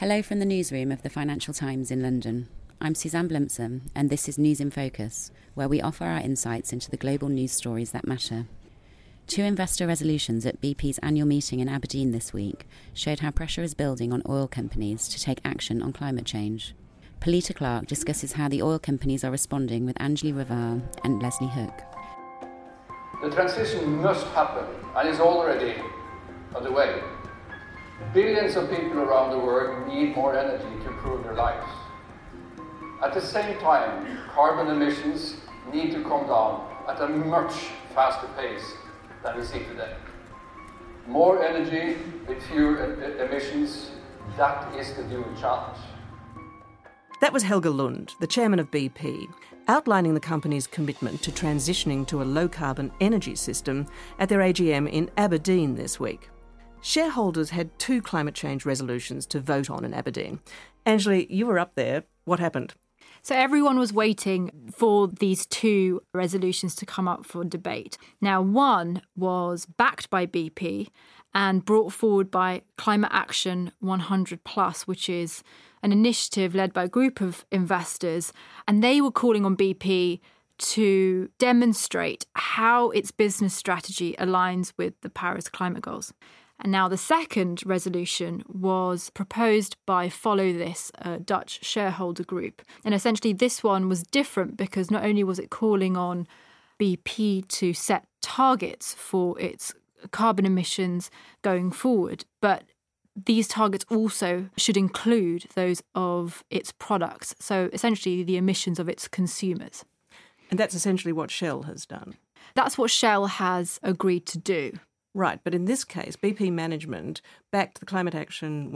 Hello from the newsroom of the Financial Times in London. I'm Suzanne Blimpson, and this is News in Focus, where we offer our insights into the global news stories that matter. 2 investor resolutions at BP's annual meeting in Aberdeen this week showed how pressure is building on oil companies to take action on climate change. Polita Clark discusses how the oil companies are responding with Anjali Raval and Leslie Hook. The transition must happen and is already underway. Billions of people around the world need more energy to improve their lives. At the same time, carbon emissions need to come down at a much faster pace than we see today. More energy with fewer emissions, that is the dual challenge. That was Helge Lund, the chairman of BP, outlining the company's commitment to transitioning to a low-carbon energy system at their AGM in Aberdeen this week. Shareholders had 2 climate change resolutions to vote on in Aberdeen. Anjali, you were up there. What happened? So everyone was waiting for these 2 resolutions to come up for debate. Now, one was backed by BP and brought forward by Climate Action 100+, which is an initiative led by a group of investors. And they were calling on BP to demonstrate how its business strategy aligns with the Paris climate goals. And now the second resolution was proposed by Follow This, a Dutch shareholder group. And essentially this one was different because not only was it calling on BP to set targets for its carbon emissions going forward, but these targets also should include those of its products. So essentially the emissions of its consumers. And that's essentially what Shell has done. That's what Shell has agreed to do. Right, but in this case, BP management backed the Climate Action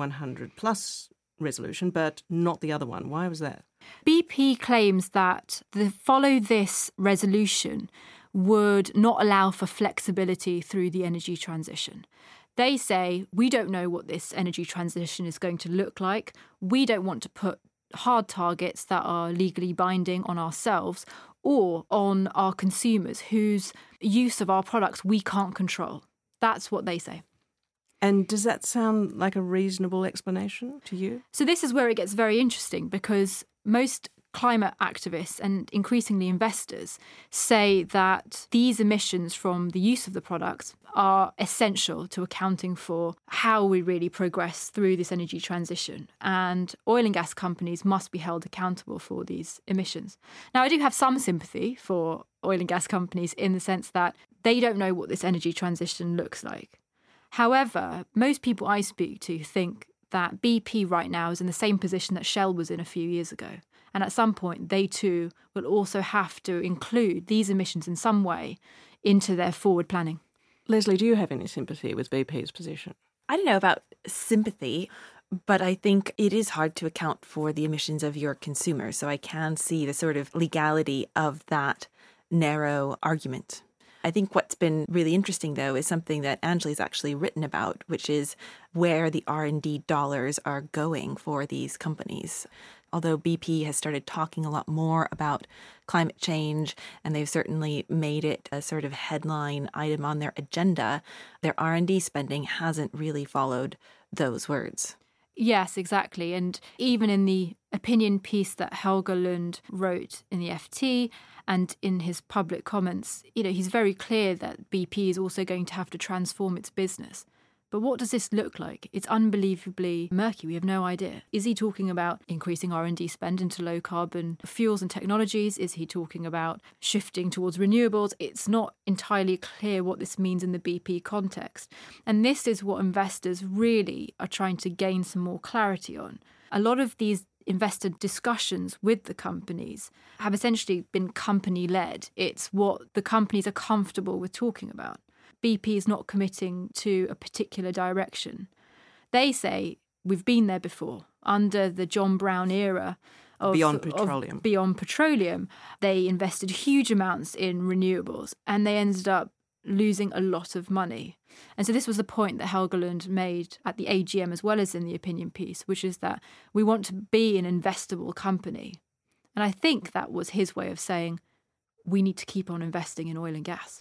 100+ resolution, but not the other one. Why was that? BP claims that the Follow This resolution would not allow for flexibility through the energy transition. They say, we don't know what this energy transition is going to look like. We don't want to put hard targets that are legally binding on ourselves or on our consumers whose use of our products we can't control. That's what they say. And does that sound like a reasonable explanation to you? So this is where it gets very interesting because most climate activists and increasingly investors say that these emissions from the use of the products are essential to accounting for how we really progress through this energy transition. And oil and gas companies must be held accountable for these emissions. Now, I do have some sympathy for oil and gas companies in the sense that they don't know what this energy transition looks like. However, most people I speak to think that BP right now is in the same position that Shell was in a few years ago. And at some point, they too will also have to include these emissions in some way into their forward planning. Leslie, do you have any sympathy with BP's position? I don't know about sympathy, but I think it is hard to account for the emissions of your consumers. So I can see the sort of legality of that narrow argument. I think what's been really interesting, though, is something that Anjali's actually written about, which is where the R&D dollars are going for these companies. Although BP has started talking a lot more about climate change, and they've certainly made it a sort of headline item on their agenda, their R&D spending hasn't really followed those words. Yes, exactly. And even in the opinion piece that Helge Lund wrote in the FT and in his public comments, he's very clear that BP is also going to have to transform its business. But what does this look like? It's unbelievably murky. We have no idea. Is he talking about increasing R&D spend into low-carbon fuels and technologies? Is he talking about shifting towards renewables? It's not entirely clear what this means in the BP context. And this is what investors really are trying to gain some more clarity on. A lot of these investor discussions with the companies have essentially been company-led. It's what the companies are comfortable with talking about. BP is not committing to a particular direction. They say, we've been there before. Under the John Brown era of Beyond Petroleum, they invested huge amounts in renewables and they ended up losing a lot of money. And so this was the point that Helge Lund made at the AGM as well as in the opinion piece, which is that we want to be an investable company. And I think that was his way of saying we need to keep on investing in oil and gas.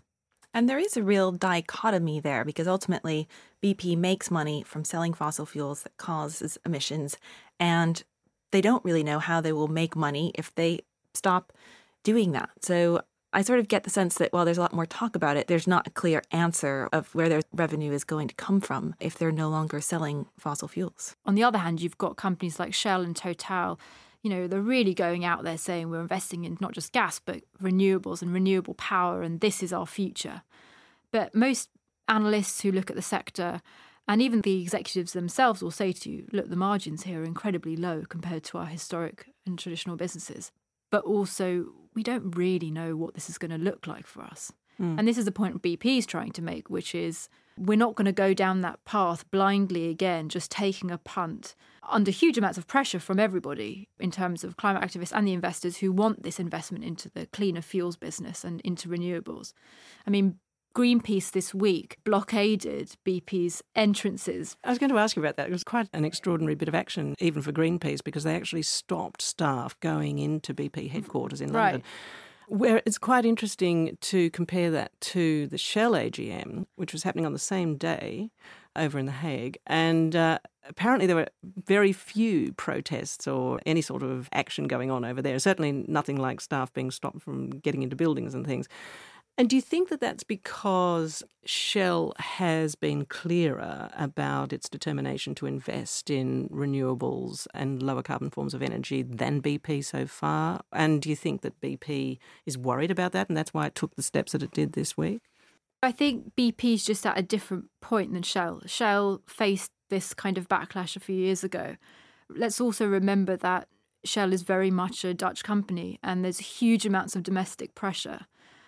And there is a real dichotomy there because ultimately BP makes money from selling fossil fuels that causes emissions, and they don't really know how they will make money if they stop doing that. So I sort of get the sense that while there's a lot more talk about it, there's not a clear answer of where their revenue is going to come from if they're no longer selling fossil fuels. On the other hand, you've got companies like Shell and Total. They're really going out there saying we're investing in not just gas, but renewables and renewable power, and this is our future. But most analysts who look at the sector, and even the executives themselves, will say to you, look, the margins here are incredibly low compared to our historic and traditional businesses. But also, we don't really know what this is going to look like for us. And this is the point BP is trying to make, which is we're not going to go down that path blindly again, just taking a punt under huge amounts of pressure from everybody in terms of climate activists and the investors who want this investment into the cleaner fuels business and into renewables. I mean, Greenpeace this week blockaded BP's entrances. I was going to ask you about that. It was quite an extraordinary bit of action, even for Greenpeace, because they actually stopped staff going into BP headquarters in London. Where it's quite interesting to compare that to the Shell AGM, which was happening on the same day over in The Hague. And apparently there were very few protests or any sort of action going on over there. Certainly nothing like staff being stopped from getting into buildings and things. And do you think that that's because Shell has been clearer about its determination to invest in renewables and lower carbon forms of energy than BP so far? And do you think that BP is worried about that and that's why it took the steps that it did this week? I think BP's just at a different point than Shell. Shell faced this kind of backlash a few years ago. Let's also remember that Shell is very much a Dutch company and there's huge amounts of domestic pressure.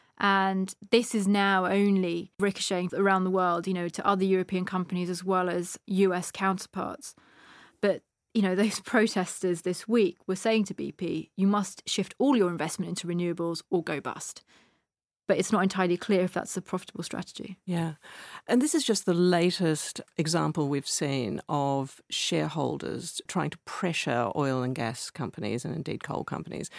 And this is now only ricocheting around the world, to other European companies as well as US counterparts. But, those protesters this week were saying to BP, you must shift all your investment into renewables or go bust. But it's not entirely clear if that's a profitable strategy. Yeah. And this is just the latest example we've seen of shareholders trying to pressure oil and gas companies and indeed coal companies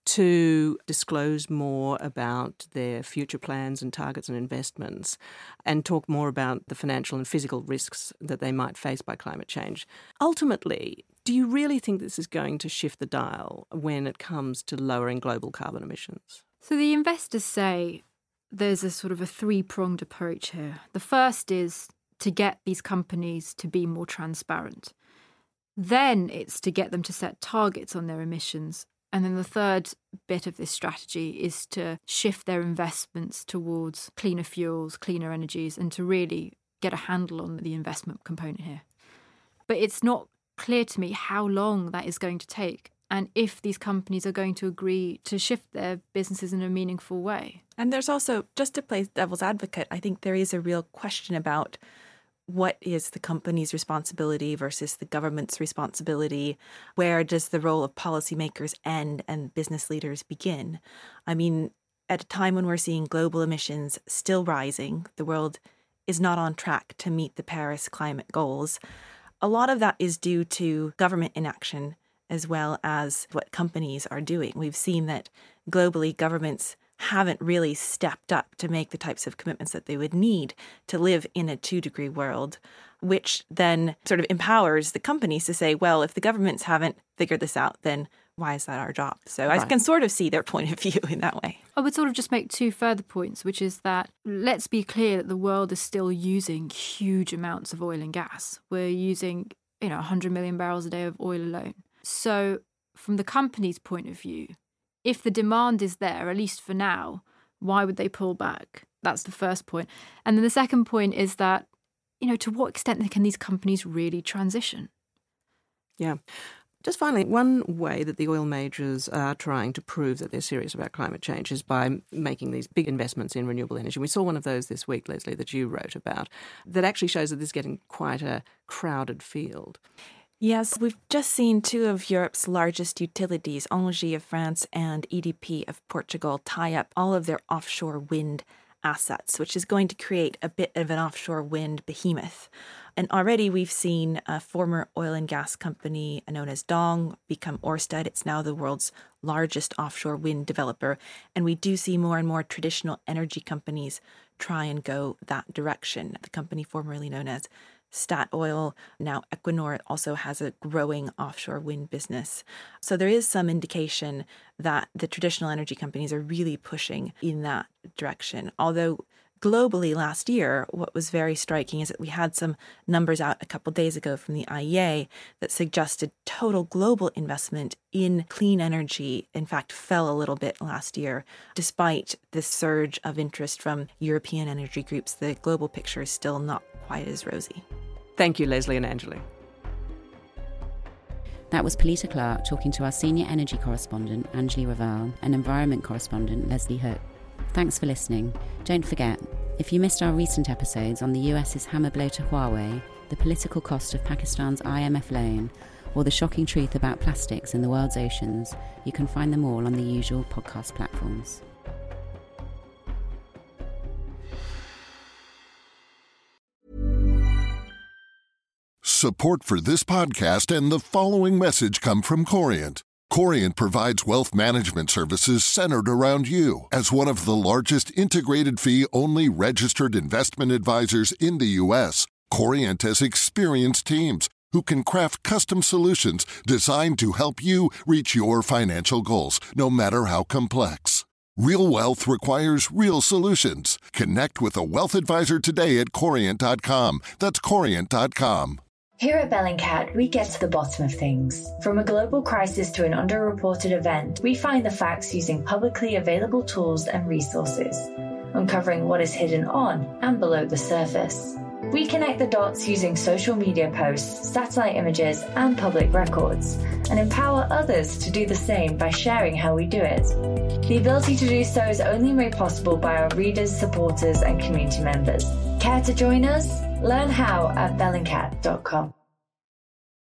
to disclose more about their future plans and targets and investments and talk more about the financial and physical risks that they might face by climate change. Ultimately, do you really think this is going to shift the dial when it comes to lowering global carbon emissions? So the investors say there's a sort of a three-pronged approach here. The first is to get these companies to be more transparent. Then it's to get them to set targets on their emissions. And then the third bit of this strategy is to shift their investments towards cleaner fuels, cleaner energies, and to really get a handle on the investment component here. But it's not clear to me how long that is going to take, and if these companies are going to agree to shift their businesses in a meaningful way. And there's also, just to play devil's advocate, I think there is a real question about what is the company's responsibility versus the government's responsibility? Where does the role of policymakers end and business leaders begin? I mean, at a time when we're seeing global emissions still rising, the world is not on track to meet the Paris climate goals. A lot of that is due to government inaction as well as what companies are doing. We've seen that globally governments haven't really stepped up to make the types of commitments that they would need to live in a 2-degree world, which then sort of empowers the companies to say, well, if the governments haven't figured this out, then why is that our job? So I can sort of see their point of view in that way. I would sort of just make two further points, which is that let's be clear that the world is still using huge amounts of oil and gas. We're using, 100 million barrels a day of oil alone. So from the company's point of view, if the demand is there, at least for now, why would they pull back? That's the first point. And then the second point is that, to what extent can these companies really transition? Yeah. Just finally, one way that the oil majors are trying to prove that they're serious about climate change is by making these big investments in renewable energy. We saw one of those this week, Leslie, that you wrote about, that actually shows that this is getting quite a crowded field. Yes, we've just seen two of Europe's largest utilities, Engie of France and EDP of Portugal, tie up all of their offshore wind assets, which is going to create a bit of an offshore wind behemoth. And already we've seen a former oil and gas company known as Dong become Ørsted. It's now the world's largest offshore wind developer. And we do see more and more traditional energy companies try and go that direction. The company formerly known as Statoil, now Equinor, also has a growing offshore wind business. So there is some indication that the traditional energy companies are really pushing in that direction. Although globally last year, what was very striking is that we had some numbers out a couple of days ago from the IEA that suggested total global investment in clean energy, in fact, fell a little bit last year. Despite this surge of interest from European energy groups, the global picture is still not quite as rosy. Thank you, Leslie and Anjali. That was Polita Clark talking to our senior energy correspondent, Anjali Raval, and environment correspondent, Leslie Hook. Thanks for listening. Don't forget, if you missed our recent episodes on the US's hammer blow to Huawei, the political cost of Pakistan's IMF loan, or the shocking truth about plastics in the world's oceans, you can find them all on the usual podcast platforms. Support for this podcast and the following message come from Corient. Corient provides wealth management services centered around you. As one of the largest integrated fee-only registered investment advisors in the U.S., Corient has experienced teams who can craft custom solutions designed to help you reach your financial goals, no matter how complex. Real wealth requires real solutions. Connect with a wealth advisor today at Corient.com. That's Corient.com. Here at Bellingcat, we get to the bottom of things. From a global crisis to an underreported event, we find the facts using publicly available tools and resources, uncovering what is hidden on and below the surface. We connect the dots using social media posts, satellite images, and public records, and empower others to do the same by sharing how we do it. The ability to do so is only made possible by our readers, supporters, and community members. Care to join us? Learn how at bellingcat.com.